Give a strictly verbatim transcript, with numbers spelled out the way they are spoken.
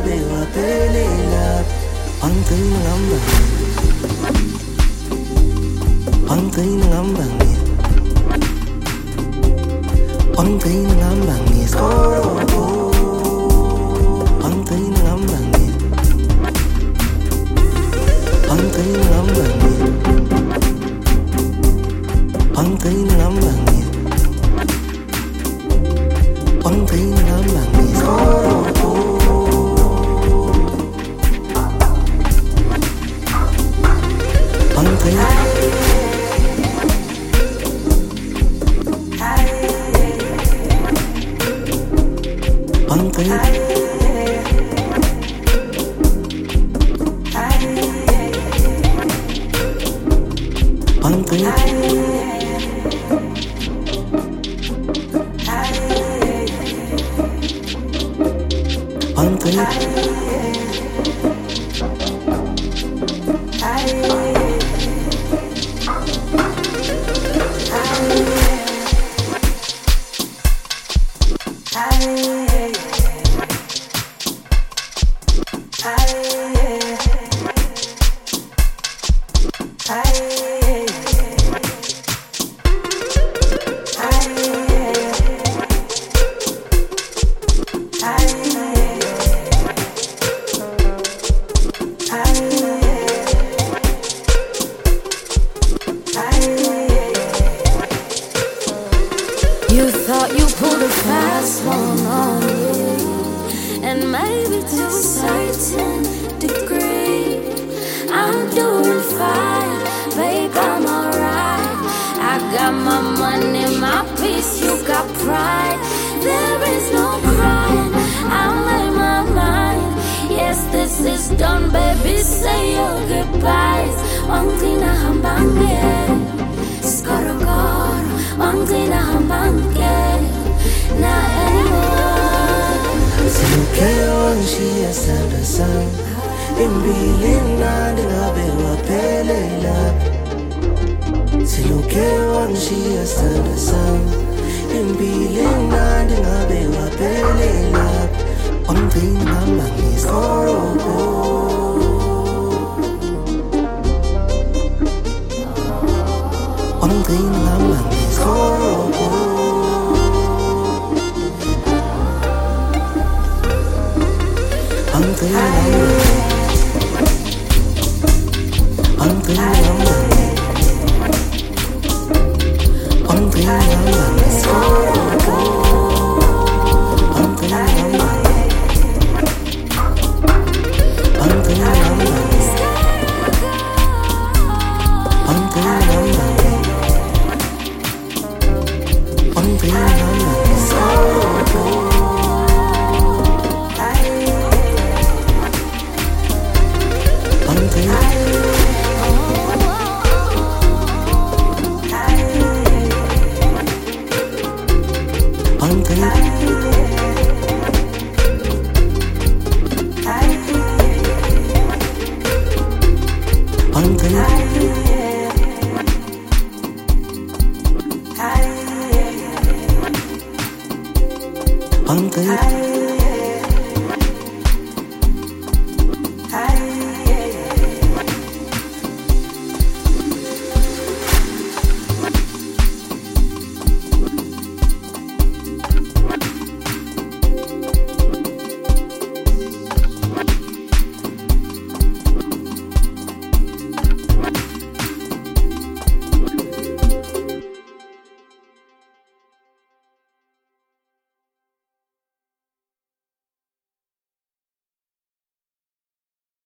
ngabe waphelela wangigcina ngambangela wangigcina ngambangela wangigcina ngambangela wangigcina ngambangela wangigcina ngambangela wangigcina ngambangela wangigcina ngambangela wangigcina wangigcina wangigcina You thought you pulled a fast one on me, and maybe to a certain degree, I'm doing fine, babe, I'm alright. I got my money, my peace, you got pride. There is no crying, I made my mind. Yes, this is done, baby, say your goodbyes. Wangina hambange, skorokoro. Wangina hambange, not anymore. Silukeo ngishiya sanda sami empilini nandi ngabe waphelela Silukeo ngishiya sanda sami empilini nandi ngabe waphelela wangigcina ngambangela wangigcina ngambangela wangigcina ngambangela wangigcina ngambangela